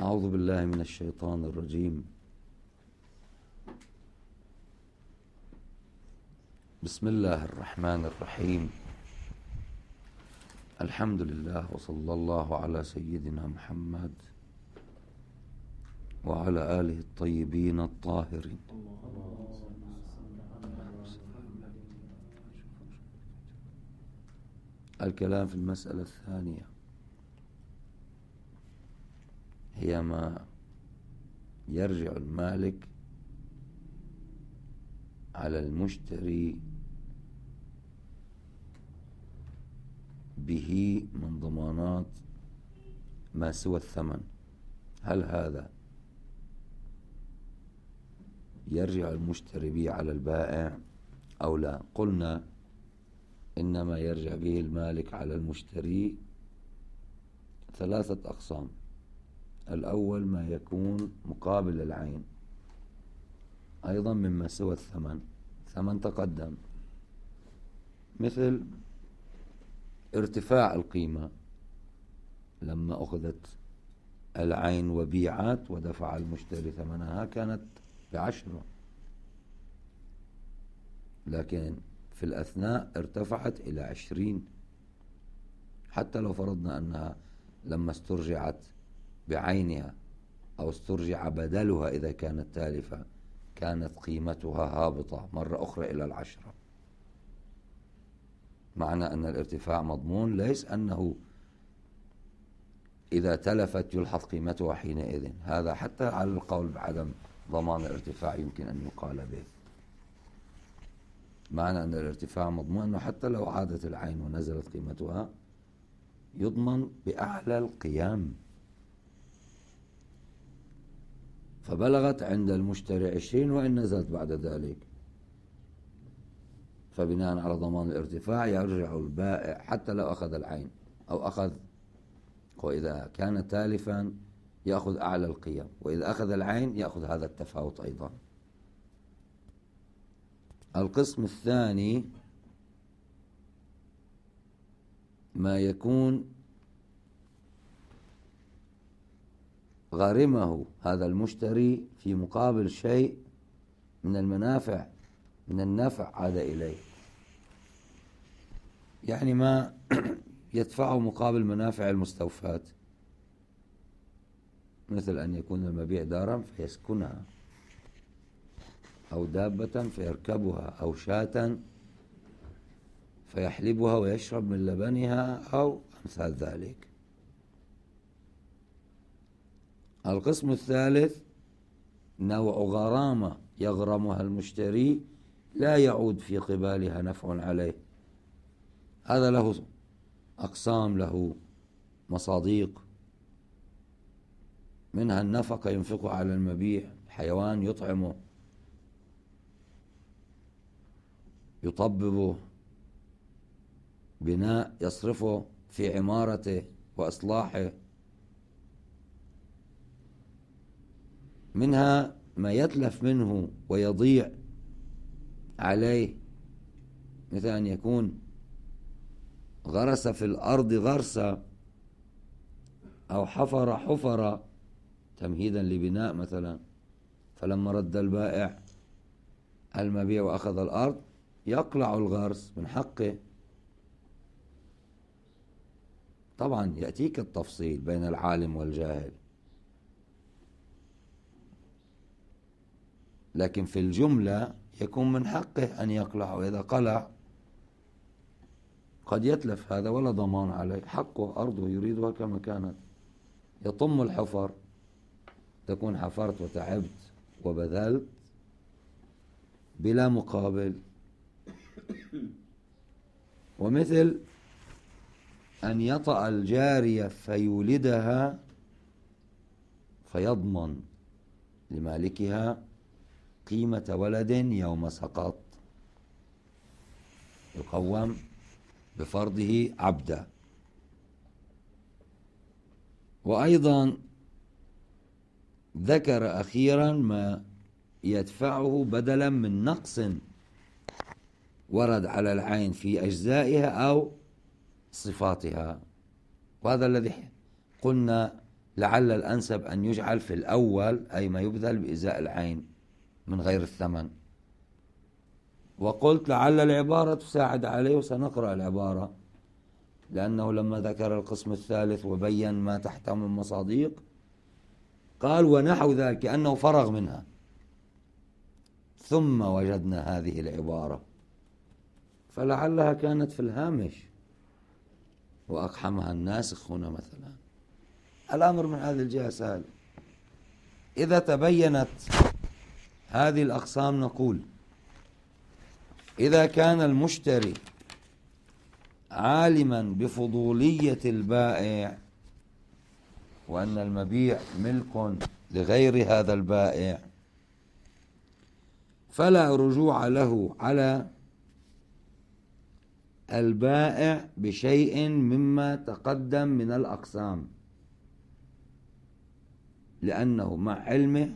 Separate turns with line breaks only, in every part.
أعوذ بالله من الشيطان الرجيم. بسم الله الرحمن الرحيم. الحمد لله وصلى الله على سيدنا محمد وعلى آله الطيبين الطاهرين. الكلام في المسألة الثانية هي ما يرجع المالك على المشتري به من ضمانات ما سوى الثمن. هل هذا يرجع المشتري به على البائع أو لا؟ قلنا إنما يرجع به المالك على المشتري ثلاثة أقسام. الأول ما يكون مقابل العين، أيضا مما سوى الثمن، ثمن تقدم، مثل ارتفاع القيمة لما أخذت العين وبيعت ودفع المشتري ثمنها كانت ب10، لكن في الأثناء ارتفعت إلى 20. حتى لو فرضنا أنها لما استرجعت بعينها أو استرجع بدلها إذا كانت تالفة كانت قيمتها هابطة مرة أخرى إلى 10. معنى أن الارتفاع مضمون، ليس أنه إذا تلفت يلحظ قيمتها حينئذ. هذا حتى على القول بعدم ضمان الارتفاع يمكن أن يقال به. معنى أن الارتفاع مضمون أنه حتى لو عادت العين ونزلت قيمتها يضمن بأعلى القيام. فبلغت عند المشتري 20 وإن نزلت بعد ذلك، فبناء على ضمان الارتفاع يرجع البائع حتى لو أخذ العين أو أخذ، وإذا كان تالفا يأخذ أعلى القيم، وإذا أخذ العين يأخذ هذا التفاوت أيضا. القسم الثاني ما يكون غرمه هذا المشتري في مقابل شيء من المنافع، من النفع عاد إليه، يعني ما يدفعه مقابل منافع المستوفاة، مثل أن يكون المبيع دارا فيسكنها، أو دابة فيركبها، أو شاة فيحلبها ويشرب من لبنها، أو أمثال ذلك. القسم الثالث نوع غرامة يغرمها المشتري لا يعود في قبالها نفع عليه. هذا له أقسام، له مصاديق، منها النفقة ينفقه على المبيع، حيوان يطعمه، يطببه، بناء يصرفه في عمارته وإصلاحه، منها ما يتلف منه ويضيع عليه، مثل أن يكون غرس في الأرض غرسة أو حفر حفرة تمهيدا لبناء مثلا، فلما رد البائع المبيع وأخذ الأرض يقلع الغرس من حقه. طبعا يأتيك التفصيل بين العالم والجاهل، لكن في الجملة يكون من حقه أن يقلع، وإذا قلع قد يتلف هذا ولا ضمان عليه، حقه، أرضه يريدها كما كانت. يطم الحفر، تكون حفرت وتعبت وبذلت بلا مقابل. ومثل أن يطأ الجارية فيولدها فيضمن لمالكها قيمة ولد يوم سقط، يقوم بفرضه عبدا. وأيضا ذكر أخيرا ما يدفعه بدلا من نقص ورد على العين في أجزائها أو صفاتها، وهذا الذي قلنا لعل الأنسب أن يجعل في الأول أي ما يبذل بإزاء العين من غير الثمن. وقلت لعل العبارة تساعد عليه، وسنقرأ العبارة، لأنه لما ذكر القسم الثالث وبين ما تحته من مصاديق قال ونحو ذلك كأنه فرغ منها، ثم وجدنا هذه العبارة، فلعلها كانت في الهامش وأقحمها الناسخ هنا مثلا. الأمر من هذه الجهة سهل. إذا تبينت هذه الأقسام نقول إذا كان المشتري عالما بفضولية البائع وأن المبيع ملك لغير هذا البائع فلا رجوع له على البائع بشيء مما تقدم من الأقسام، لأنه مع علمه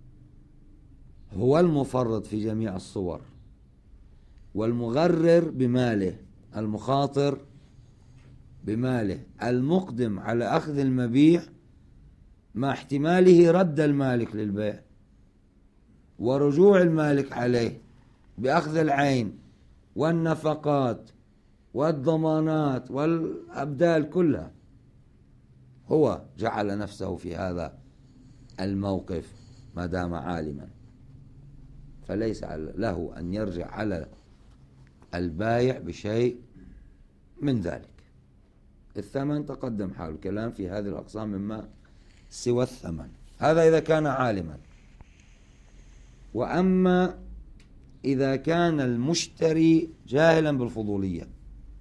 هو المفرط في جميع الصور والمغرر بماله، المخاطر بماله، المقدم على أخذ المبيع مع احتماله رد المالك للبيع ورجوع المالك عليه بأخذ العين والنفقات والضمانات والأبدال كلها. هو جعل نفسه في هذا الموقف ما دام عالما، فليس له أن يرجع على البايع بشيء من ذلك. الثمن تقدم حال الكلام في هذه الأقسام مما سوى الثمن، هذا إذا كان عالما. وأما إذا كان المشتري جاهلا بالفضولية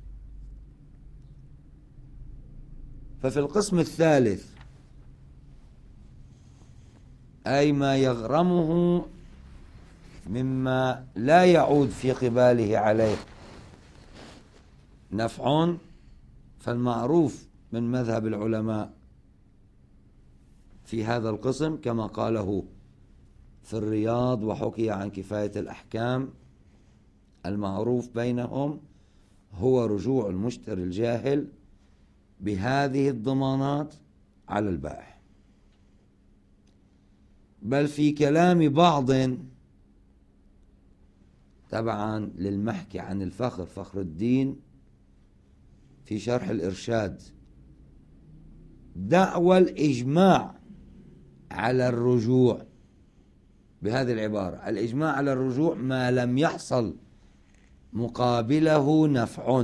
ففي القسم الثالث أي ما يغرمه مما لا يعود في قباله عليه نفع، فالمعروف من مذهب العلماء في هذا القسم كما قاله في الرياض وحكي عن كفاية الأحكام، المعروف بينهم هو رجوع المشتري الجاهل بهذه الضمانات على البائع. بل في كلام بعض تبعا للمحكي عن الفخر فخر الدين في شرح الإرشاد دعوى الإجماع على الرجوع بهذه العبارة، الإجماع على الرجوع ما لم يحصل مقابله نفع،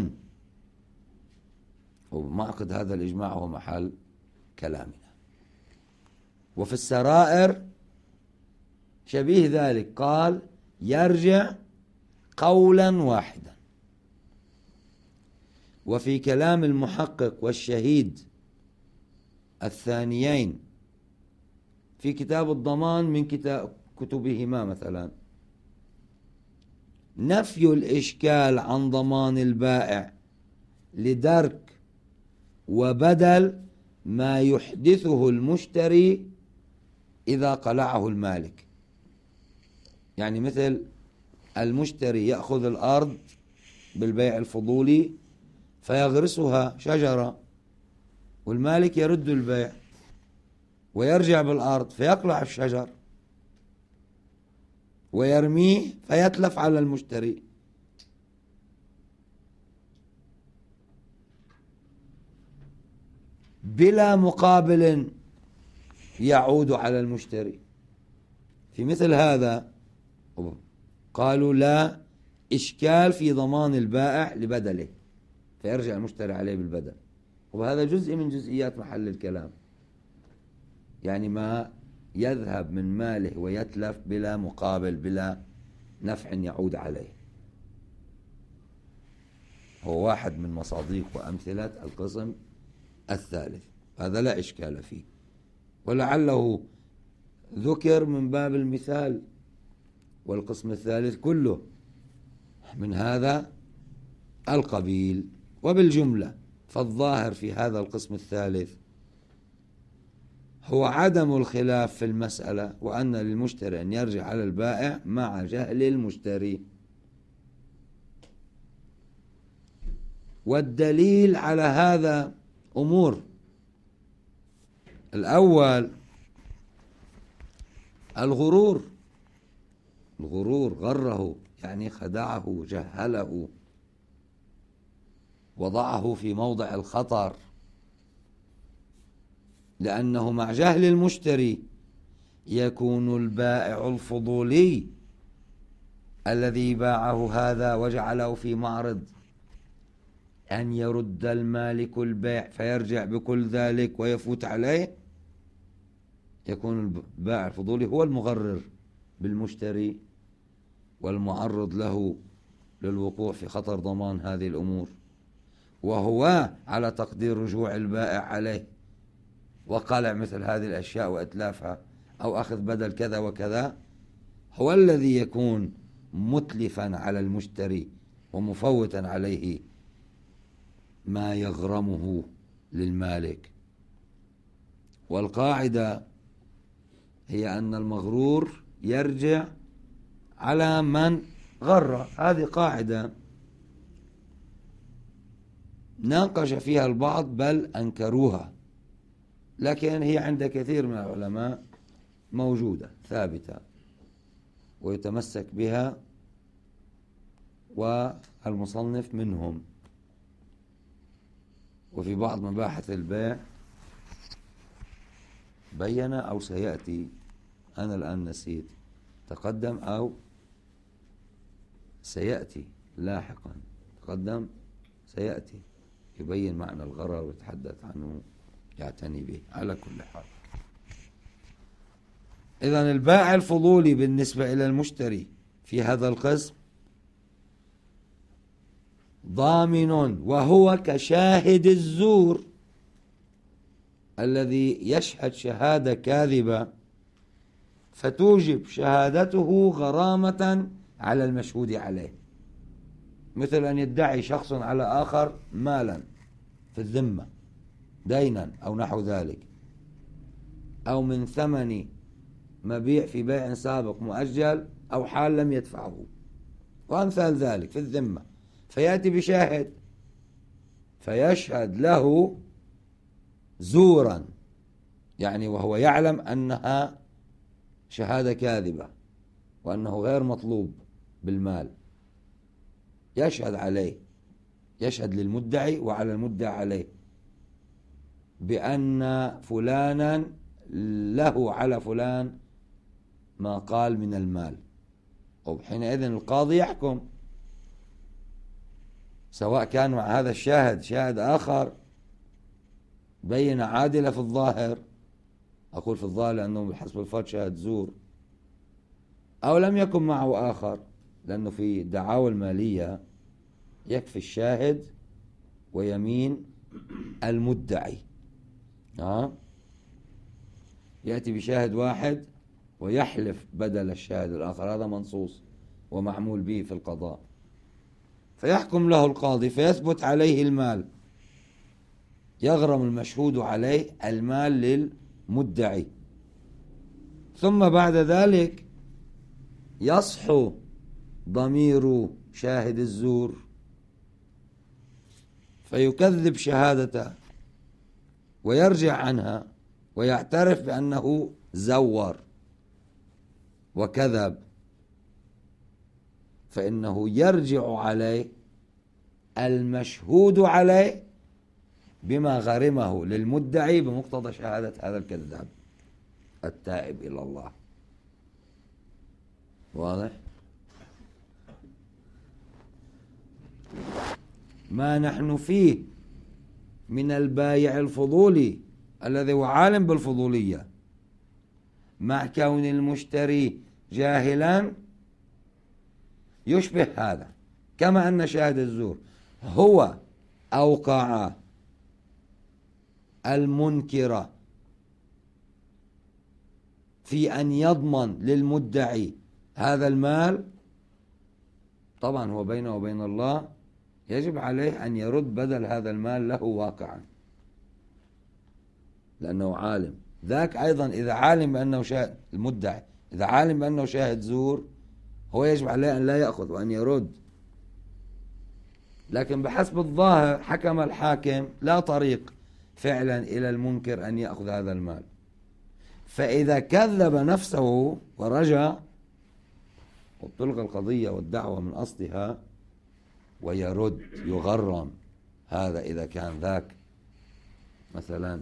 ومعقد هذا الإجماع هو محل كلامنا. وفي السرائر شبيه ذلك قال يرجع قولا واحدا. وفي كلام المحقق والشهيد الثانيين في كتاب الضمان من كتبهما مثلا نفي الإشكال عن ضمان البائع لدرك وبدل ما يحدثه المشتري إذا قلعه المالك. يعني مثل المشتري يأخذ الأرض بالبيع الفضولي فيغرسها شجرة والمالك يرد البيع ويرجع بالأرض فيقلع الشجر ويرميه فيتلف على المشتري. بلا مقابل يعود على المشتري. في مثل هذا قالوا لا إشكال في ضمان البائع لبدله فيرجع المشتري عليه بالبدل، وهذا جزء من جزئيات محل الكلام، يعني ما يذهب من ماله ويتلف بلا مقابل بلا نفع يعود عليه، هو واحد من مصاديق وأمثلة القسم الثالث، هذا لا إشكال فيه، ولعله ذكر من باب المثال، والقسم الثالث كله من هذا القبيل. وبالجملة فالظاهر في هذا القسم الثالث هو عدم الخلاف في المسألة، وأن للمشتري أن يرجع على البائع مع جهل المشتري. والدليل على هذا أمور الأول الغرور، الغرور غره يعني خدعه، جهله، وضعه في موضع الخطر، لأنه مع جهل المشتري يكون البائع الفضولي الذي باعه هذا وجعله في معرض أن يرد المالك البيع فيرجع بكل ذلك ويفوت عليه، يكون البائع الفضولي هو المغرر بالمشتري والمعرض له للوقوع في خطر ضمان هذه الأمور، وهو على تقدير رجوع البائع عليه وقلع مثل هذه الأشياء وإتلافها أو أخذ بدل كذا وكذا، هو الذي يكون متلفا على المشتري ومفوتا عليه ما يغرمه للمالك. والقاعدة هي أن المغرور يرجع على من غر. هذه قاعدة ناقش فيها البعض بل أنكروها، لكن هي عند كثير من العلماء موجودة ثابتة ويتمسك بها، والمصنف منهم. وفي بعض مباحث البيع بين أو سيأتي، أنا الآن نسيت، تقدم أو سيأتي لاحقا، تقدم سيأتي، يبين معنى الغرر ويتحدث عنه، يعتني به. على كل حال، إذن البائع الفضولي بالنسبة إلى المشتري في هذا القسم ضامن، وهو كشاهد الزور الذي يشهد شهادة كاذبة فتوجب شهادته غرامة على المشهود عليه، مثل أن يدعي شخص على آخر مالا في الذمة، دينا أو نحو ذلك، أو من ثمن مبيع في بيع سابق مؤجل أو حال لم يدفعه وأمثال ذلك في الذمة، فيأتي بشاهد فيشهد له زورا، يعني وهو يعلم أنها شهادة كاذبة وأنه غير مطلوب بالمال، يشهد عليه، يشهد للمدعي وعلى المدعي عليه بأن فلانا له على فلان ما قال من المال، وحينئذ القاضي يحكم، سواء كان مع هذا الشاهد شاهد آخر بينة عادلة في الظاهر، أقول في الظاهر لأنه بحسب الفرد شاهد زور، أو لم يكن معه آخر، لأنه في دعاوى المالية يكفي الشاهد ويمين المدعي. يأتي بشاهد واحد ويحلف بدل الشاهد الآخر، هذا منصوص ومعمول به في القضاء، فيحكم له القاضي فيثبت عليه المال، يغرم المشهود عليه المال للمدعي، ثم بعد ذلك يصحو ضمير شاهد الزور فيكذب شهادته ويرجع عنها ويعترف بأنه زور وكذب، فإنه يرجع عليه المشهود عليه بما غرمه للمدعي بمقتضى شهادة هذا الكذاب التائب إلى الله. واضح؟ ما نحن فيه من البايع الفضولي الذي هو عالم بالفضولية مع كون المشتري جاهلا يشبه هذا، كما أن شاهد الزور هو أوقع المنكر في أن يضمن للمدعي هذا المال، طبعا هو بينه وبين الله يجب عليه أن يرد بدل هذا المال له واقعا، لأنه عالم. ذاك أيضا إذا عالم بأنه شاهد المدعي، إذا عالم بأنه شاهد زور، هو يجب عليه أن لا يأخذ وأن يرد، لكن بحسب الظاهر حكم الحاكم لا طريق فعلا إلى المنكر أن يأخذ هذا المال. فإذا كذب نفسه ورجع وبتلغى القضية والدعوة من أصلها ويرد يغرم. هذا إذا كان ذاك مثلا،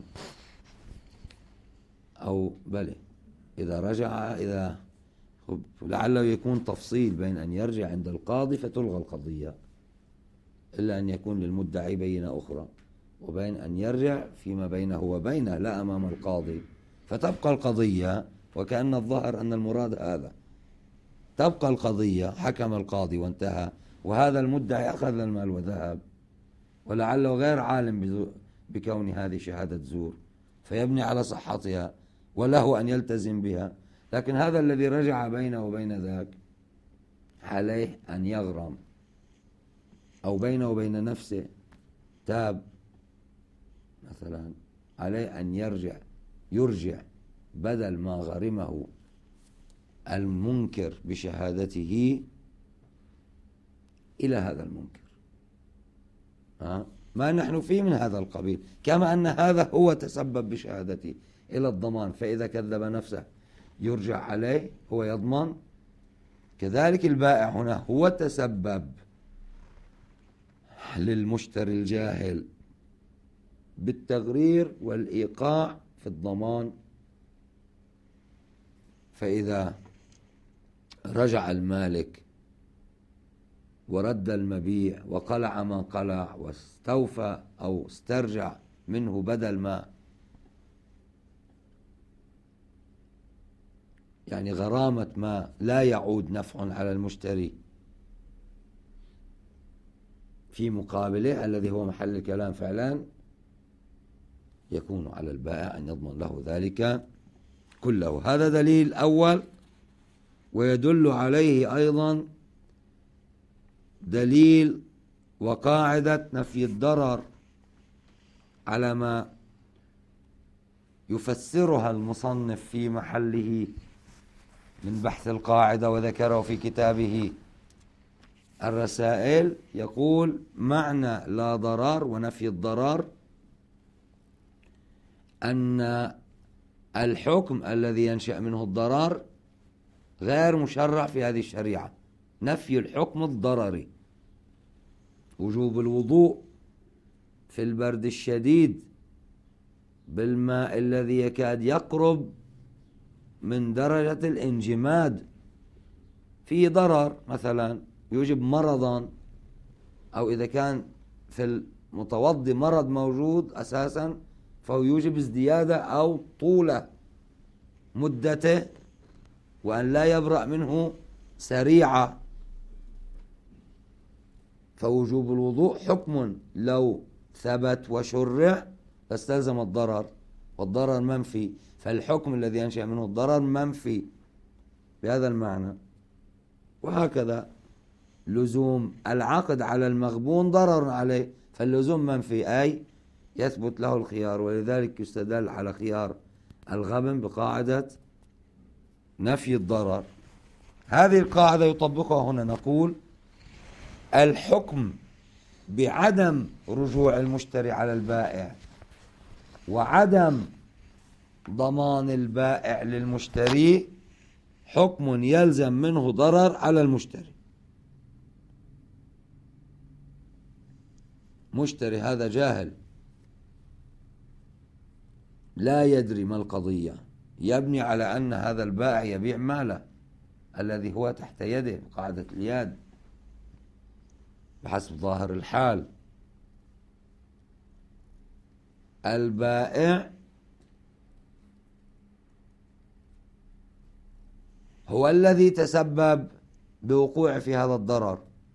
أو بلى إذا رجع، إذا لعله يكون تفصيل بين أن يرجع عند القاضي فتلغى القضية إلا أن يكون للمدعي بينة أخرى، وبين أن يرجع فيما بينه وبينه لا أمام القاضي فتبقى القضية. وكأن الظاهر أن المراد هذا، تبقى القضية، حكم القاضي وانتهى، وهذا المدعي أخذ المال وذهب، ولعله غير عالم بكون هذه شهادة زور فيبني على صحتها وله أن يلتزم بها. لكن هذا الذي رجع بينه وبين ذاك عليه أن يغرم، أو بينه وبين نفسه تاب مثلا، عليه أن يرجع بدل ما غرمه المنكر بشهادته إلى هذا المنكر ما نحن فيه من هذا القبيل، كما أن هذا هو تسبب بشهادته إلى الضمان، فإذا كذب نفسه يرجع عليه هو يضمن. كذلك البائع هنا هو تسبب للمشتري الجاهل بالتغرير والإيقاع في الضمان، فإذا رجع المالك ورد المبيع وقلع ما قلع واستوفى أو استرجع منه بدل ما، يعني غرامة ما لا يعود نفع على المشتري في مقابله الذي هو محل الكلام فعلا، يكون على البائع أن يضمن له ذلك كله. هذا دليل أول. ويدل عليه أيضا دليل وقاعدة نفي الضرر على ما يفسرها المصنف في محله من بحث القاعدة، وذكره في كتابه الرسائل. يقول: معنى لا ضرر ونفي الضرر أن الحكم الذي ينشأ منه الضرر غير مشرع في هذه الشريعة. نفي الحكم الضرري، وجوب الوضوء في البرد الشديد بالماء الذي يكاد يقرب من درجة الانجماد فيه ضرر، مثلا يوجب مرضا، أو إذا كان في المتوضي مرض موجود أساسا فهو يوجب ازدياده أو طول مدته، وأن لا يبرأ منه سريعة. فوجوب الوضوء حكم لو ثبت وشرع فاستلزم الضرر، والضرر منفي، فالحكم الذي ينشأ منه الضرر منفي بهذا المعنى. وهكذا لزوم العقد على المغبون ضرر عليه، فاللزوم منفي، أي يثبت له الخيار. ولذلك يستدل على خيار الغبن بقاعدة نفي الضرر. هذه القاعدة يطبقها هنا. نقول: الحكم بعدم رجوع المشتري على البائع وعدم ضمان البائع للمشتري حكم يلزم منه ضرر على المشتري. مشتري هذا جاهل لا يدري ما القضية، يبني على أن هذا البائع يبيع ماله الذي هو تحت يده قاعدة اليد بحسب ظاهر الحال. البائع هو الذي تسبب بوقوع في هذا الضرر،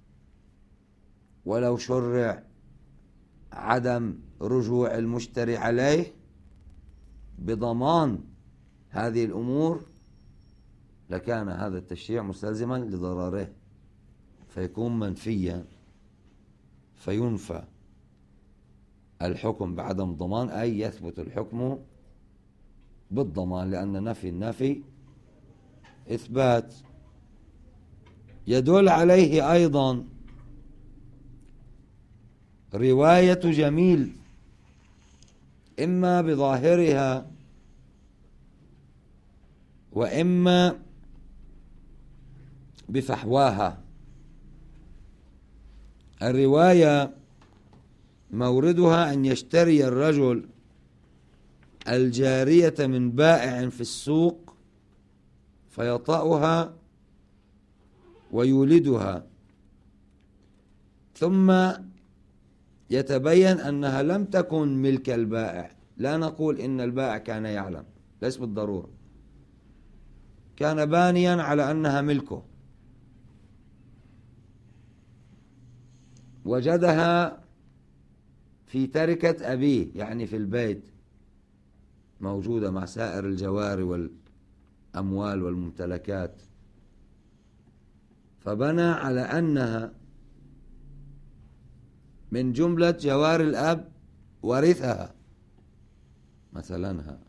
ولو شرع عدم رجوع المشتري عليه بضمان هذه الأمور لكان هذا التشريع مستلزما لضرره، فيكون منفيا، فينفى الحكم بعدم ضمان، أي يثبت الحكم بالضمان، لأن نفي النفي إثبات. يدل عليه أيضا رواية جميل إما بظاهرها وإما بفحواها. الرواية موردها أن يشتري الرجل الجارية من بائع في السوق فيطأها ويولدها، ثم يتبين أنها لم تكن ملك البائع. لا نقول إن البائع كان يعلم، ليس بالضرورة، كان بانيا على أنها ملكه، وجدها في تركة أبيه، يعني في البيت موجودة مع سائر الجواري والأموال والممتلكات، فبنى على أنها من جملة جوار الأب ورثها مثلا،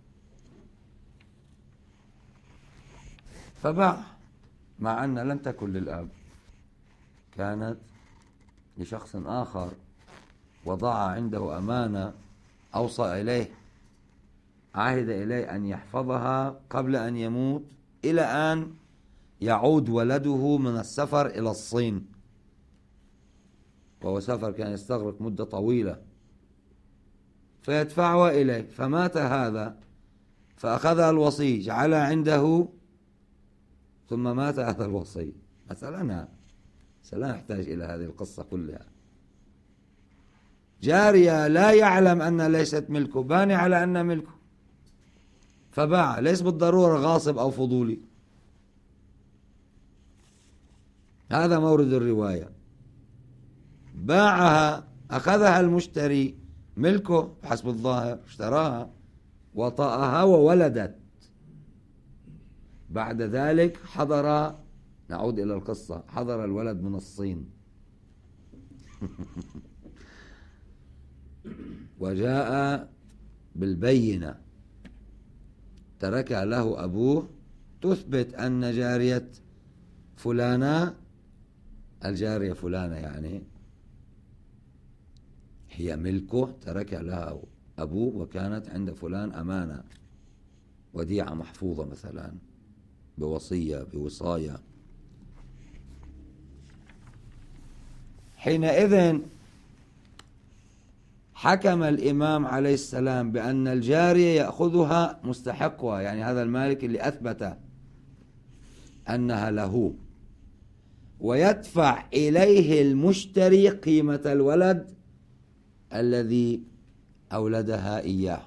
فباع مع أن لم تكن للأب، كانت لشخص آخر، وضع عنده أمانة، أوصى إليه، عهد إليه أن يحفظها قبل أن يموت إلى أن يعود ولده من السفر إلى الصين، وهو سفر كان يستغرق مدة طويلة، فيدفعها إليه. فمات هذا فأخذها الوصي جعلها عنده، ثم مات هذا الوصي مثلا. لا نحتاج إلى هذه القصة كلها. جارية لا يعلم أن ليست ملكه، باني على أن ملكه فباع، ليس بالضرورة غاصب أو فضولي. هذا مورد الرواية. باعها، أخذها المشتري ملكه حسب الظاهر، اشتراها وطأها وولدت. بعد ذلك حضر، نعود إلى القصة، حضر الولد من الصين وجاء بالبينة تركها له أبوه تثبت أن جارية فلانة، الجارية فلانة يعني هي ملكه، تركها لها أبوه، وكانت عند فلان أمانة، وديعة محفوظة مثلا، بوصية بوصاية. حينئذ حكم الإمام عليه السلام بأن الجارية يأخذها مستحقها، يعني هذا المالك اللي أثبت أنها له، ويدفع إليه المشتري قيمة الولد الذي أولدها إياه،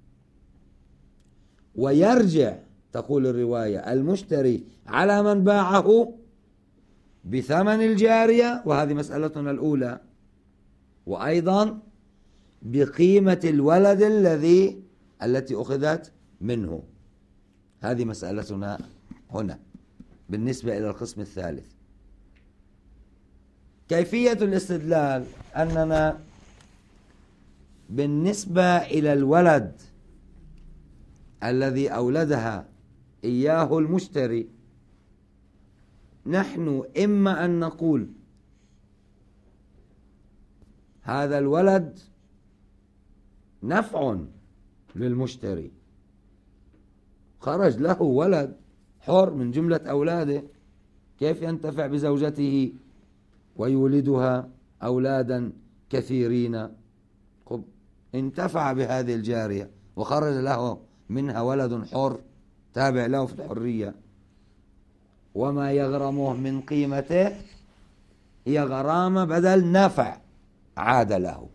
ويرجع، تقول الرواية، المشتري على من باعه بثمن الجارية، وهذه مسألتنا الأولى، وأيضا بقيمة الولد التي أخذت منه. هذه مسألتنا هنا بالنسبة إلى القسم الثالث. كيفية الاستدلال أننا بالنسبة إلى الولد الذي أولدها إياه المشتري، نحن إما أن نقول هذا الولد نفع للمشتري، خرج له ولد حر من جملة أولاده، كيف ينتفع بزوجته ويولدها أولادا كثيرين؟ انتفع بهذه الجارية وخرج له منها ولد حر تابع له في الحرية، وما يغرمه من قيمته هي غرامة بدل نفع عاد له.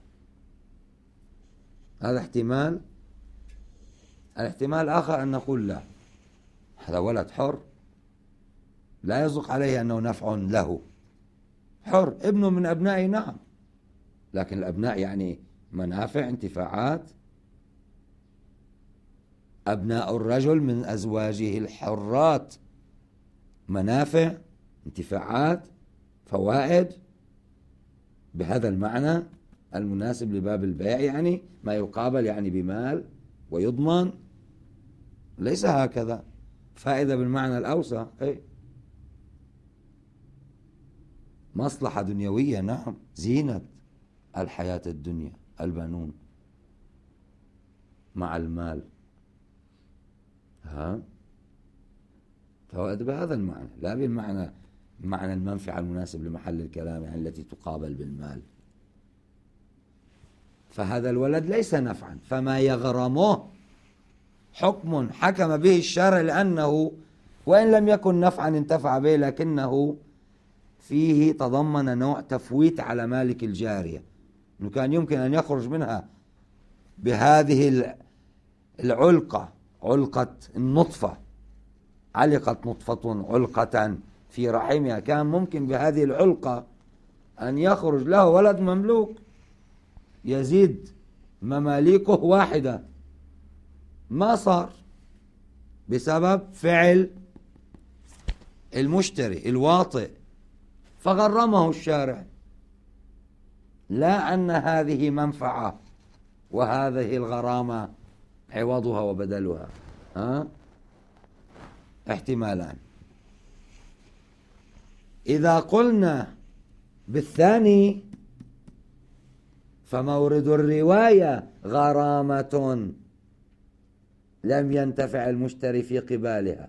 هذا احتمال. الاحتمال الآخر أن نقول لا، هذا ولد حر لا يصدق عليه أنه نفع له، حر، ابنه من أبنائه، نعم، لكن الأبناء يعني منافع، انتفاعات. أبناء الرجل من أزواجه الحرات منافع، انتفاعات، فوائد، بهذا المعنى المناسب لباب البيع، يعني ما يقابل يعني بمال ويضمن، ليس هكذا فائدة بالمعنى الأوسع، مصلحة دنيوية، نعم، زينة الحياة الدنيا البنون. مع المال. فهو بهذا المعنى، لا بالمعنى معنى المنفعة المناسب لمحل الكلام، يعني التي تقابل بالمال. فهذا الولد ليس نفعا، فما يغرمه حكم حكم به الشرع، لأنه وإن لم يكن نفعا انتفع به، لكنه فيه تضمن نوع تفويت على مالك الجارية، أنه كان يمكن أن يخرج منها بهذه العلقة، علقة النطفة، علقت نطفة علقة في رحمها، كان ممكن بهذه العلقة أن يخرج له ولد مملوك يزيد مماليكه واحدة، ما صار بسبب فعل المشتري الواطئ، فغرمه الشارع، لا أن هذه منفعة وهذه الغرامة عوضها وبدلها. احتمالان. إذا قلنا بالثاني فمورد الرواية غرامة لم ينتفع المشتري في قبالها،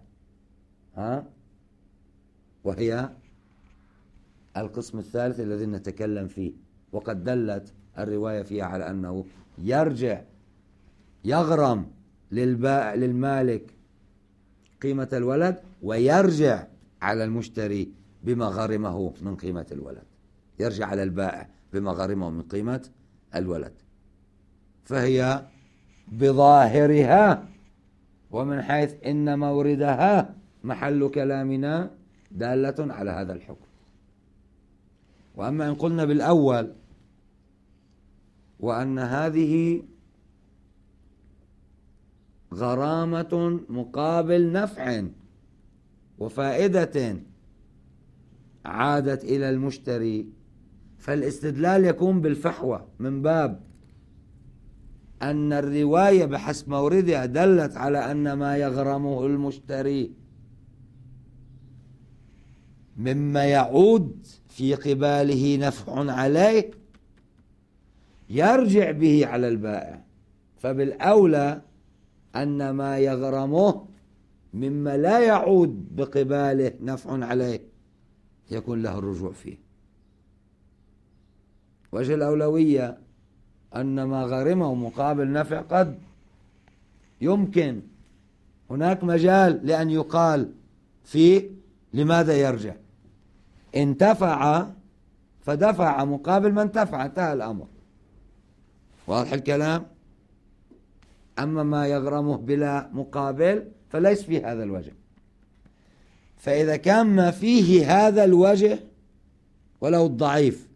وهي القسم الثالث الذي نتكلم فيه، وقد دلت الرواية فيها على أنه يرجع يغرم للمالك قيمة الولد، ويرجع على المشتري بما غرمه من قيمة الولد، يرجع على البائع بما غرمه من قيمة الولد. فهي بظاهرها ومن حيث إن موردها محل كلامنا دالة على هذا الحكم. وأما إن قلنا بالأول وأن هذه غرامة مقابل نفع وفائدة عادت إلى المشتري، فالاستدلال يكون بالفحوى، من باب أن الرواية بحسب موردها دلت على أن ما يغرمه المشتري مما يعود في قباله نفع عليه يرجع به على البائع، فبالأولى أن ما يغرمه مما لا يعود بقباله نفع عليه يكون له الرجوع فيه. وجه الأولوية أن ما غرمه مقابل نفع قد يمكن هناك مجال لأن يقال فيه لماذا يرجع، انتفع فدفع مقابل ما انتفع، انتهى الأمر، واضح الكلام. أما ما يغرمه بلا مقابل فليس في هذا الوجه. فإذا كان ما فيه هذا الوجه ولو الضعيف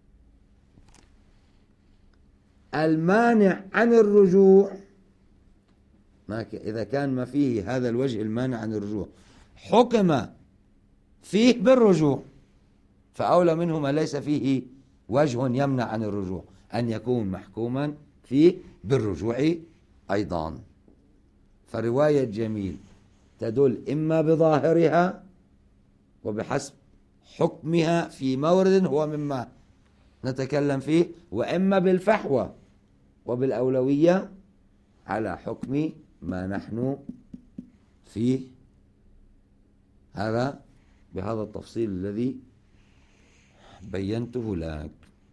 المانع عن الرجوع، إذا كان ما فيه هذا الوجه المانع عن الرجوع حكم فيه بالرجوع، فأولى منه ما ليس فيه وجه يمنع عن الرجوع أن يكون محكوما فيه بالرجوع أيضا. فرواية جميل تدل إما بظاهرها وبحسب حكمها في مورد هو مما نتكلم فيه، وإما بالفحوى وبالأولوية على حكم ما نحن فيه. هذا بهذا التفصيل الذي بينته لك.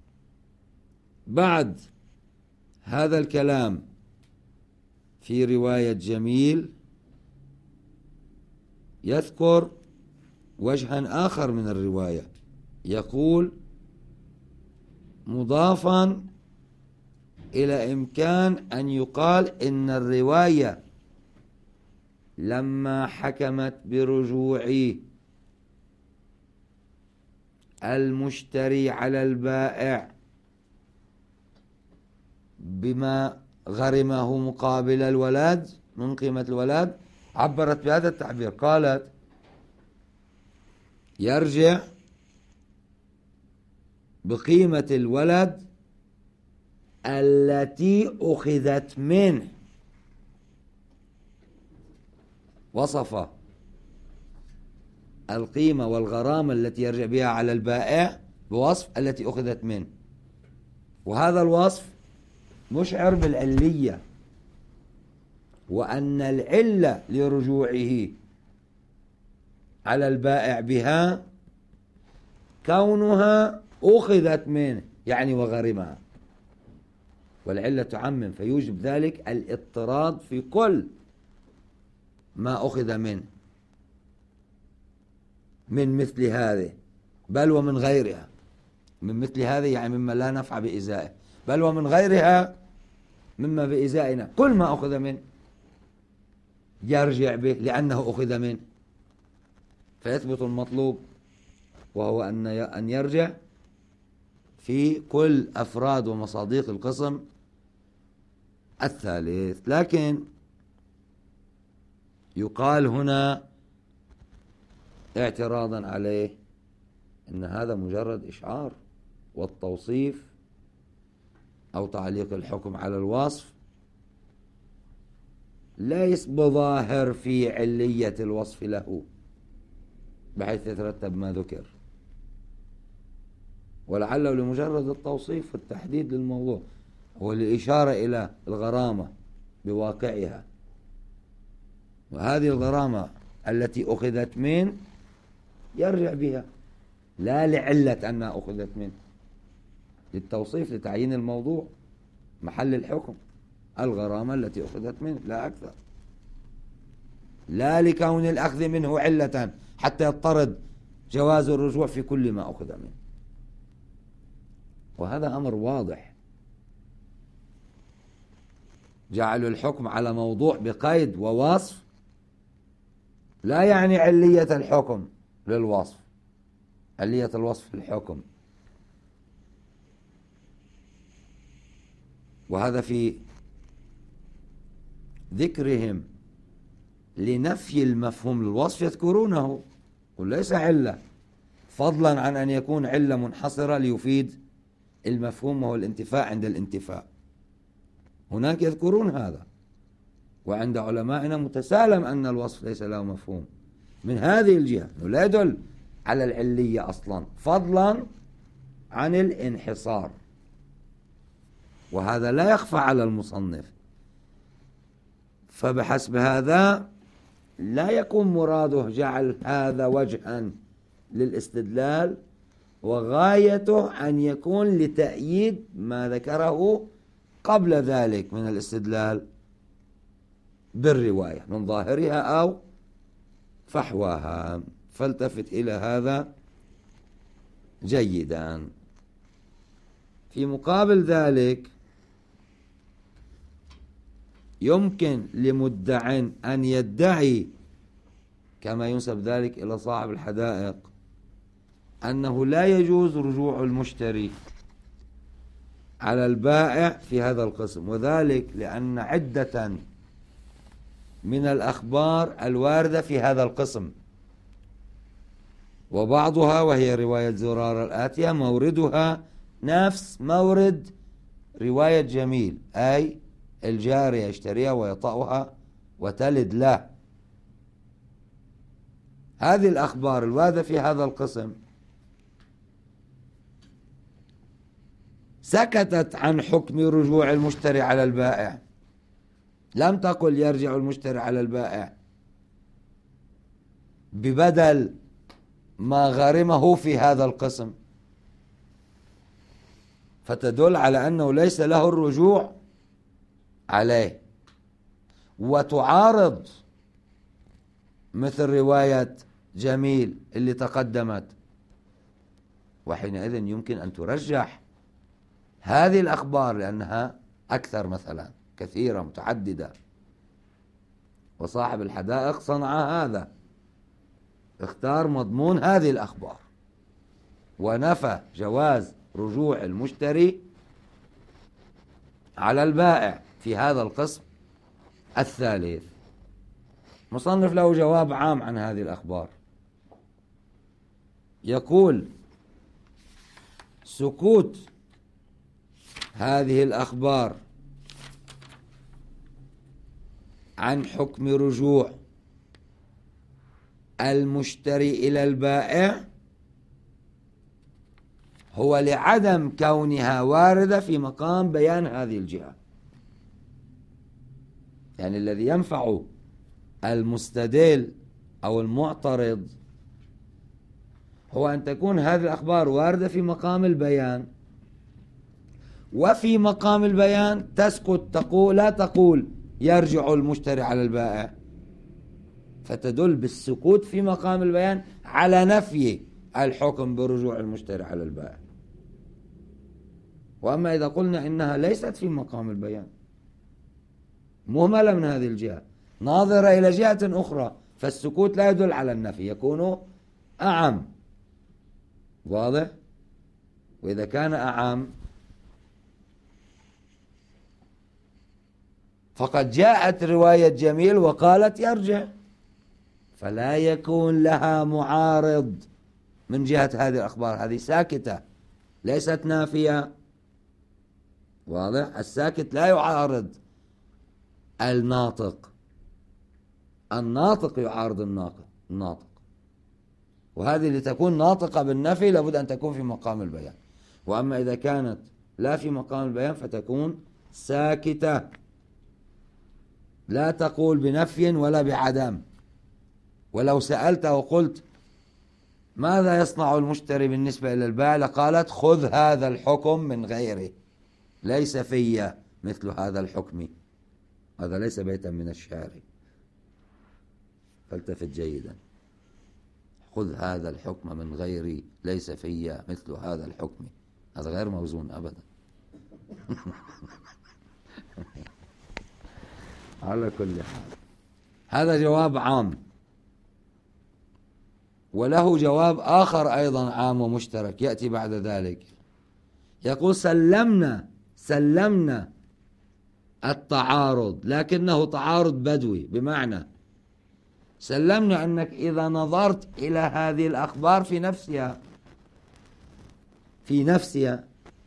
بعد هذا الكلام في رواية جميل يذكر وجها آخر من الرواية، يقول مضافا إلى إمكان أن يقال إن الرواية لما حكمت برجوع المشتري على البائع بما غرمه مقابل الولد من قيمة الولد، عبرت بهذا التعبير، قالت يرجع بقيمة الولد التي أخذت منه، وصف القيمة والغرامة التي يرجع بها على البائع بوصف التي أخذت منه، وهذا الوصف مشعر بالعلية، وأن العلة لرجوعه على البائع بها كونها أخذت منه، يعني وغرمها، والعلة تعمم فيوجب ذلك الاضطراد في كل ما أخذ منه من مثل هذه، بل ومن غيرها. من مثل هذه يعني مما لا نفع بإزائه، بل ومن غيرها مما بإزائنا. كل ما أخذ منه يرجع به لأنه أخذ منه، فيثبت المطلوب وهو أن يرجع في كل أفراد ومصاديق القسم الثالث. لكن يقال هنا اعتراضا عليه إن هذا مجرد إشعار، والتوصيف أو تعليق الحكم على الوصف ليس بظاهر في علية الوصف له بحيث يترتب ما ذكر، ولعله لمجرد التوصيف والتحديد للموضوع والإشارة إلى الغرامة بواقعها، وهذه الغرامة التي أخذت منه يرجع بها، لا لعلة أنها أخذت منه، للتوصيف لتعيين الموضوع محل الحكم، الغرامة التي أخذت منه لا أكثر، لا لكون الأخذ منه علة حتى يضطرد جواز الرجوع في كل ما أخذ منه. وهذا أمر واضح. جعل الحكم على موضوع بقيد ووصف لا يعني علية الحكم للوصف، علية الوصف للحكم، وهذا في ذكرهم لنفي المفهوم للوصف يذكرونه وليس علة، فضلا عن أن يكون علة منحصرة ليفيد المفهوم وهو الانتفاء عند الانتفاء. هناك يذكرون هذا، وعند علمائنا متسالم أن الوصف ليس له مفهوم من هذه الجهة، أنه لا يدل على العلية أصلا فضلا عن الانحصار، وهذا لا يخفى على المصنف. فبحسب هذا لا يكون مراده جعل هذا وجها للاستدلال، وغايته أن يكون لتأييد ما ذكره قبل ذلك من الاستدلال بالرواية من ظاهرها أو فحواها. فالتفت إلى هذا جيدا. في مقابل ذلك يمكن لمدع أن يدعي كما ينسب ذلك إلى صاحب الحدائق أنه لا يجوز رجوع المشتري على البائع في هذا القسم، وذلك لأن عدة من الأخبار الواردة في هذا القسم، وبعضها وهي رواية زرارة الآتية موردها نفس مورد رواية جميل، أي الجارية يشتريها ويطأها وتلد له. هذه الأخبار الواردة في هذا القسم سكتت عن حكم رجوع المشتري على البائع، لم تقل يرجع المشتري على البائع ببدل ما غرمه في هذا القسم، فتدل على أنه ليس له الرجوع عليه، وتعارض مثل رواية جميل اللي تقدمت. وحينئذ يمكن أن ترجح هذه الأخبار لأنها أكثر مثلا كثيرة متعددة، وصاحب الحدائق صنع هذا، اختار مضمون هذه الأخبار ونفى جواز رجوع المشتري على البائع في هذا القسم الثالث. مصنف له جواب عام عن هذه الأخبار، يقول: سكوت هذه الأخبار عن حكم رجوع المشتري إلى البائع هو لعدم كونها واردة في مقام بيان هذه الجهة، يعني الذي ينفع المستدل أو المعترض هو أن تكون هذه الأخبار واردة في مقام البيان، وفي مقام البيان تسكت، تقول لا تقول يرجع المشتري على البائع، فتدل بالسكوت في مقام البيان على نفي الحكم برجوع المشتري على البائع. وأما إذا قلنا إنها ليست في مقام البيان، مهملة من هذه الجهة، ناظرة إلى جهة أخرى، فالسكوت لا يدل على النفي، يكون أعم. واضح؟ وإذا كان أعم فقد جاءت رواية جميل وقالت يرجع، فلا يكون لها معارض من جهة هذه الأخبار، هذه ساكتة ليست نافية. واضح؟ الساكت لا يعارض الناطق، الناطق يعارض الناطق، وهذه لتكون ناطقة بالنفي لابد أن تكون في مقام البيان. وأما إذا كانت لا في مقام البيان فتكون ساكتة، لا تقول بنفي ولا بعدم. ولو سألته وقلت ماذا يصنع المشتري بالنسبة إلى البائع لقالت خذ هذا الحكم من غيره، ليس في مثل هذا الحكم. هذا ليس بيتا من الشعر، فالتفت جيدا. خذ هذا الحكم من غيري ليس في مثل هذا الحكم، هذا غير موزون أبدا. على كل حال هذا جواب عام، وله جواب آخر أيضا عام ومشترك يأتي بعد ذلك. يقول سلمنا التعارض، لكنه تعارض بدوي، بمعنى سلمنا أنك إذا نظرت إلى هذه الأخبار في نفسها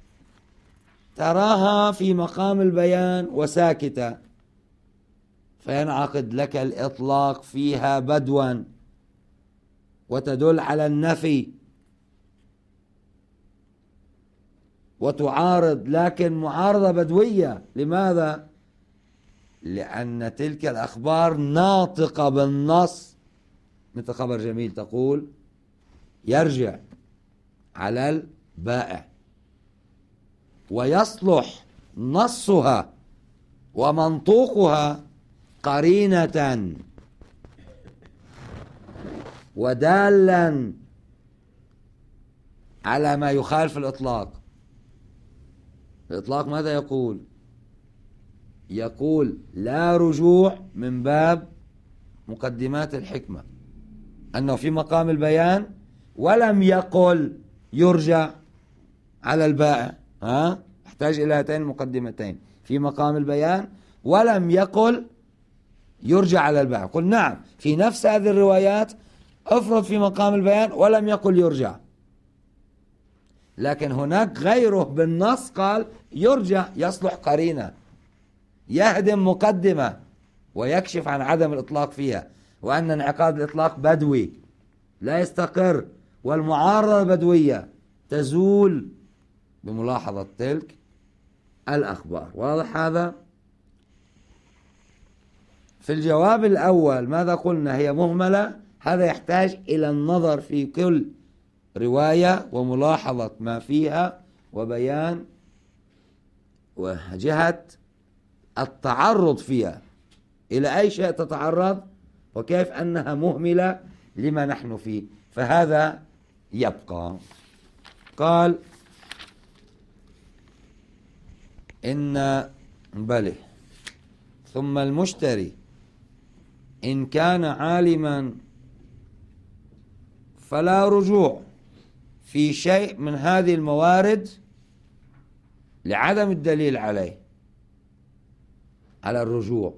تراها في مقام البيان وساكتة، فينعقد لك الإطلاق فيها بدوا وتدل على النفي وتعارض، لكن معارضة بدوية. لماذا؟ لأن تلك الأخبار ناطقة بالنص، مثل خبر جميل تقول يرجع على البائع، ويصلح نصها ومنطوقها قرينة ودالا على ما يخالف الإطلاق. الإطلاق ماذا يقول؟ يقول لا رجوع من باب مقدمات الحكمة، أنه في مقام البيان ولم يقل يرجع على البائع. احتاج إلى هاتين المقدمتين، في مقام البيان ولم يقل يرجع على البائع. قل نعم، في نفس هذه الروايات افرض في مقام البيان ولم يقل يرجع، لكن هناك غيره بالنص قال يرجع، يصلح قرينة، يهدم مقدمة ويكشف عن عدم الإطلاق فيها، وأن انعقاد الإطلاق بدوي لا يستقر، والمعارضة بدوية تزول بملاحظة تلك الأخبار. واضح هذا؟ في الجواب الأول ماذا قلنا؟ هي مهملة. هذا يحتاج إلى النظر في كل رواية وملاحظة ما فيها وبيان وجهة التعرض فيها، إلى أي شيء تتعرض وكيف أنها مهملة لما نحن فيه، فهذا يبقى. قال إن بله ثم المشتري إن كان عالما فلا رجوع في شيء من هذه الموارد لعدم الدليل عليه، على الرجوع.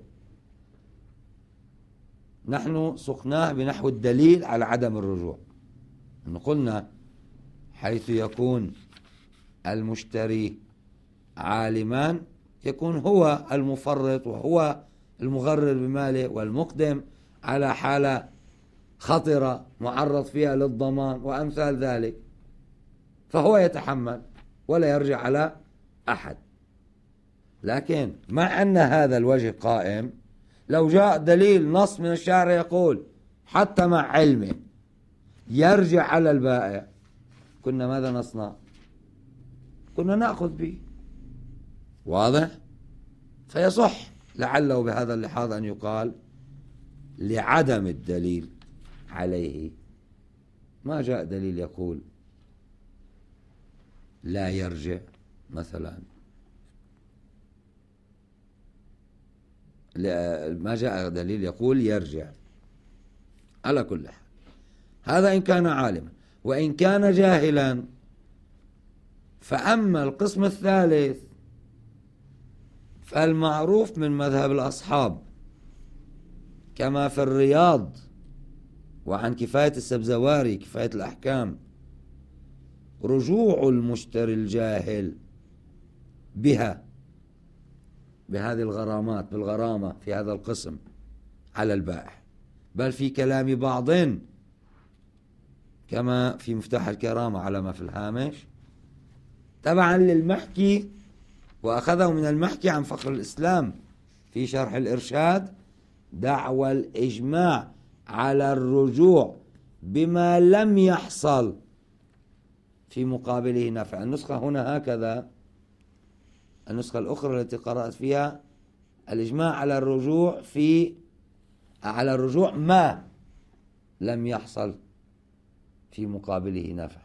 نحن سقناه بنحو الدليل على عدم الرجوع، إن قلنا حيث يكون المشتري عالمان يكون هو المفرط وهو المغرر بماله والمقدم على حالة خطرة معرض فيها للضمان وأمثال ذلك، فهو يتحمل ولا يرجع على أحد. لكن مع أن هذا الوجه قائم، لو جاء دليل نص من الشارع يقول حتى مع علمه يرجع على البائع، كنا ماذا نصنع؟ كنا نأخذ به. واضح؟ فيصح لعله بهذا اللحاظ أن يقال لعدم الدليل عليه. ما جاء دليل يقول لا يرجع مثلا، ما جاء دليل يقول يرجع. على كل حال هذا إن كان عالما، وإن كان جاهلا فأما القسم الثالث فالمعروف من مذهب الأصحاب كما في الرياض وعن كفاية السبزواري كفاية الأحكام رجوع المشتري الجاهل بها، بهذه الغرامات، بالغرامة في هذا القسم على البائع. بل في كلام بعض كما في مفتاح الكرامة على ما في الهامش تبعا للمحكي، وأخذه من المحكي عن فخر الإسلام في شرح الإرشاد، دعوى الإجماع على الرجوع بما لم يحصل في مقابله نفع. النسخة هنا هكذا، النسخة الأخرى التي قرأت فيها الإجماع على الرجوع على الرجوع ما لم يحصل في مقابله نفع،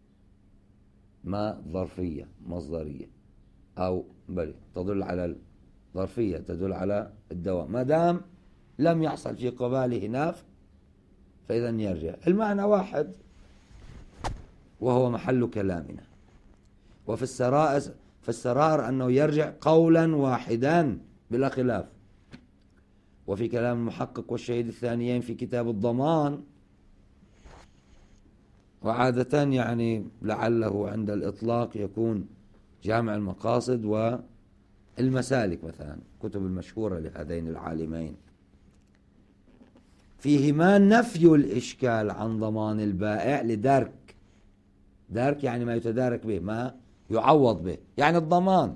ما ظرفية مصدرية أو بل تدل على الظرفية، تدل على الدوام، ما دام لم يحصل في قباله نفع فإذا يرجع. المعنى واحد وهو محل كلامنا. وفي السرائر أنه يرجع قولا واحدا بلا خلاف. وفي كلام المحقق والشهيد الثانيين في كتاب الضمان، وعادة يعني لعله عند الإطلاق يكون جامع المقاصد والمسالك مثلا، كتب المشهورة لهذين العالمين، فيهما نفي الإشكال عن ضمان البائع لدرك، درك يعني ما يتدارك به، ما يعوض به، يعني الضمان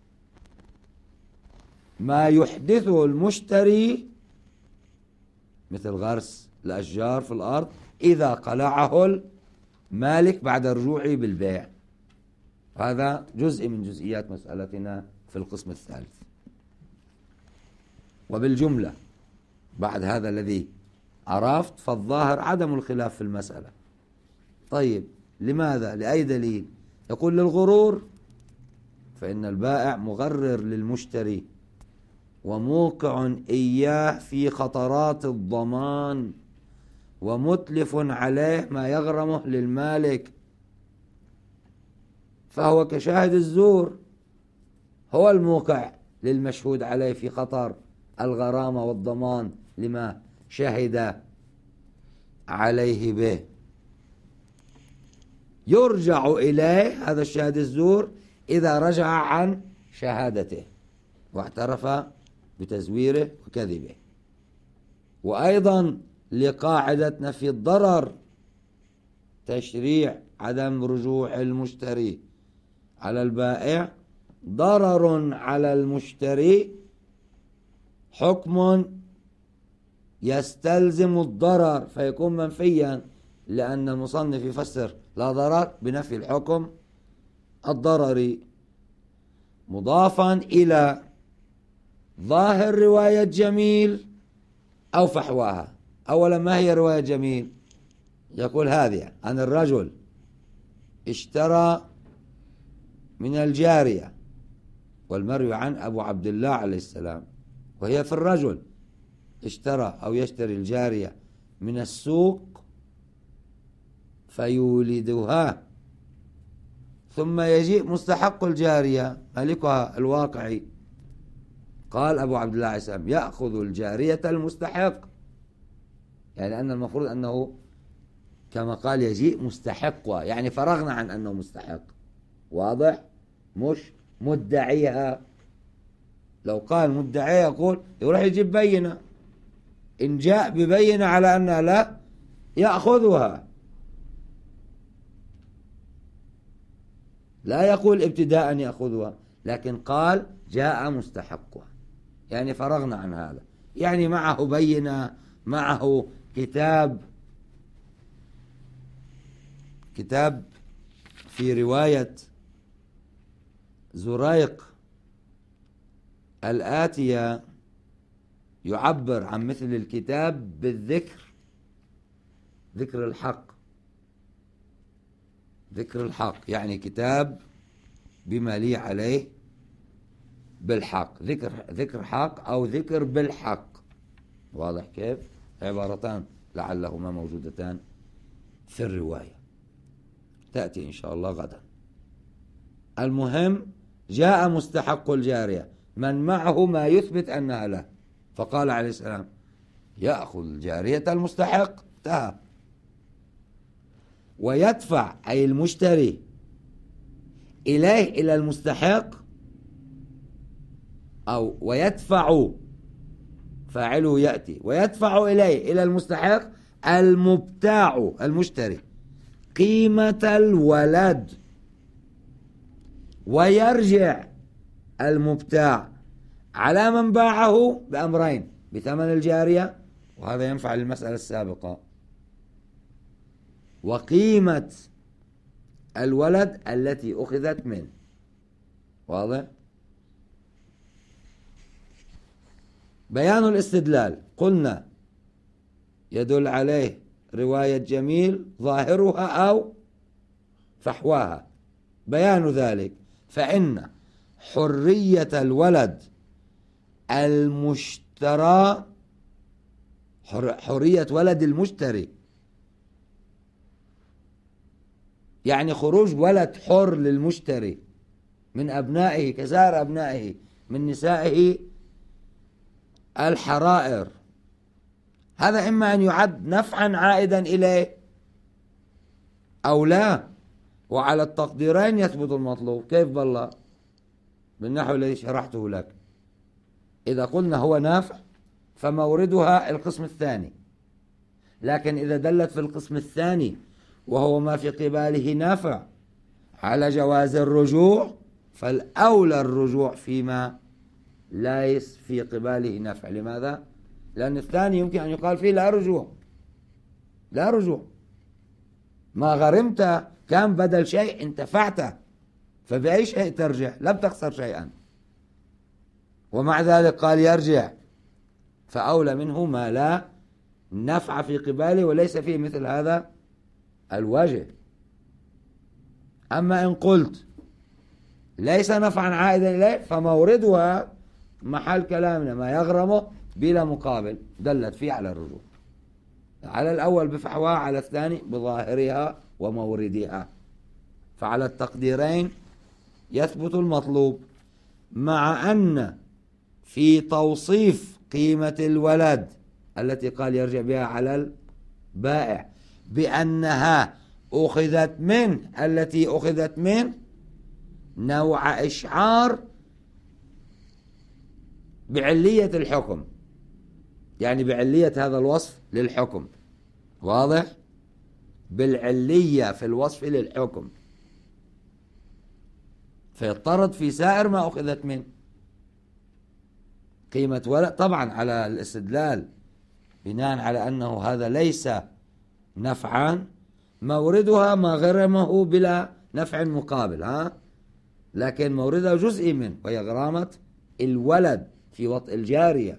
ما يحدثه المشتري مثل غرس الأشجار في الأرض إذا قلعه المالك بعد رجوعه بالبيع. هذا جزء من جزئيات مسألتنا في القسم الثالث. وبالجملة بعد هذا الذي عرفت فالظاهر عدم الخلاف في المسألة. طيب لماذا؟ لأي دليل؟ يقول للغرور، فإن البائع مغرر للمشتري وموقع إياه في خطرات الضمان ومتلف عليه ما يغرمه للمالك، فهو كشاهد الزور، هو الموقع للمشهود عليه في خطر الغرامة والضمان لما شهد عليه به. يرجع إليه هذا الشاهد الزور إذا رجع عن شهادته واعترف بتزويره وكذبه. وأيضا لقاعدة نفي الضرر، تشريع عدم رجوع المشتري على البائع ضرر على المشتري، حكم يستلزم الضرر فيكون منفيا، لأن المصنف يفسر لا ضرر بنفي الحكم الضرري، مضافا إلى ظاهر رواية جميل أو فحواها. أولا ما هي رواية جميل؟ يقول هذه عن الرجل اشترى من الجارية، والمروي عن أبو عبد الله عليه السلام، وهي في الرجل اشترى أو يشتري الجارية من السوق فيولدها، ثم يجيء مستحق الجارية مالكها الواقعي، قال أبو عبد الله عليه السلام يأخذ الجارية المستحق، يعني أن المفروض أنه كما قال يجيء مستحقها، يعني فرغنا عن أنه مستحق، واضح؟ مش مدعيها. لو قال مدعيها يقول يروح يجيب بينة، إن جاء ببينة على أنها لا يأخذها، لا يقول ابتداء يأخذها، لكن قال جاء مستحقها، يعني فرغنا عن هذا. يعني معه بينة، معه كتاب في رواية زريق الآتية يعبر عن مثل الكتاب بالذكر، ذكر الحق، يعني كتاب بما لي عليه بالحق، ذكر حق أو ذكر بالحق. واضح كيف؟ عبارتان لعلهما موجودتان في الرواية، تأتي إن شاء الله غدا. المهم جاء مستحق الجارية من معه ما يثبت أنها له، فقال عليه السلام يأخذ الجارية المستحق انتهى، ويدفع أي المشتري إليه إلى المستحق، أو ويدفع فاعله يأتي، ويدفع إليه إلى المستحق المبتاع المشتري قيمة الولد، ويرجع المبتاع على من باعه بأمرين: بثمن الجارية، وهذا ينفع للمسألة السابقة، وقيمة الولد التي أخذت منه. واضح؟ بيان الاستدلال قلنا يدل عليه رواية جميل ظاهرها أو فحواها. بيان ذلك فإن حرية الولد المشترى، حرية ولد المشتري يعني خروج ولد حر للمشتري من أبنائه كسائر أبنائه من نسائه الحرائر، هذا إما أن يعد نفعا عائدا إليه أو لا، وعلى التقديرين يثبت المطلوب. كيف بالله؟ بالنحو الذي شرحته لك. إذا قلنا هو نافع فموردها القسم الثاني، لكن إذا دلت في القسم الثاني وهو ما في قباله نافع على جواز الرجوع، فالأولى الرجوع فيما ليس في قباله نفع. لماذا؟ لأن الثاني يمكن أن يقال فيه لا رجوع، ما غرمت كان بدل شيء انتفعت، فبأي شيء ترجع؟ لم تخسر شيئا، ومع ذلك قال يرجع، فأولى منه ما لا نفع في قباله وليس فيه مثل هذا الوجه. أما إن قلت ليس نفعا عائدا إليه فموردها محل كلامنا ما يغرمه بلا مقابل، دلت فيه على الرجوع، على الأول بفحواها، على الثاني بظاهرها وموردها، فعلى التقديرين يثبت المطلوب. مع أن في توصيف قيمة الولد التي قال يرجع بها على البائع بأنها أخذت منه، التي أخذت منه نوع إشعار بعلية الحكم، يعني بعلية هذا الوصف للحكم. واضح؟ بالعلية في الوصف للحكم، فيضطرد في سائر ما أخذت منه قيمة ولد، طبعا على الاستدلال بناء على أنه هذا ليس نفعا، موردها ما غرمه بلا نفع مقابل، لكن موردها جزء منه، وهي غرامة الولد في وطء الجارية.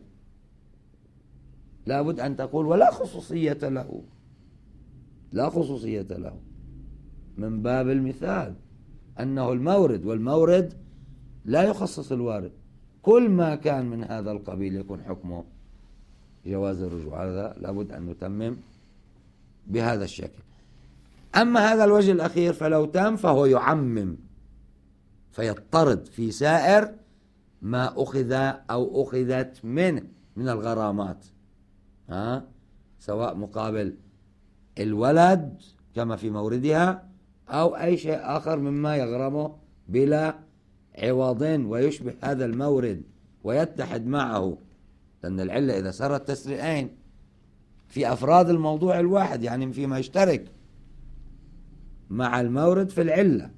لابد أن تقول ولا خصوصية له، لا خصوصية له، من باب المثال أنه المورد، والمورد لا يخصص الوارد، كل ما كان من هذا القبيل يكون حكمه جواز الرجوع. هذا لابد أن نتمم بهذا الشكل. أما هذا الوجه الأخير فلو تم فهو يعمم، فيضطرد في سائر ما أخذ أو أخذت منه من الغرامات، سواء مقابل الولد كما في موردها أو أي شيء آخر مما يغرمه بلا عوض ويشبه هذا المورد ويتحد معه، لأن العلة إذا صارت تسريعين في أفراد الموضوع الواحد، يعني فيما يشترك مع المورد في العلة،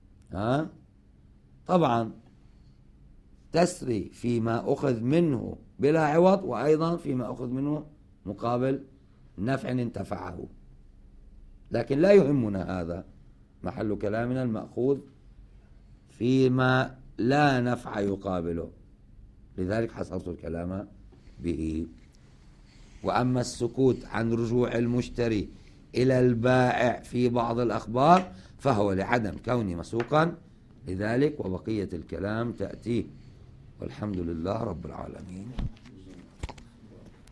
طبعا تسري فيما أخذ منه بلا عوض، وأيضا فيما أخذ منه مقابل نفع انتفعه. لكن لا يهمنا هذا، محل كلامنا المأخوذ فيما لا نفع يقابله، لذلك حصرت الكلام به. وأما السكوت عن رجوع المشتري إلى البائع في بعض الأخبار فهو لعدم كونه مسوقا لذلك، وبقية الكلام تأتيه. والحمد لله رب العالمين.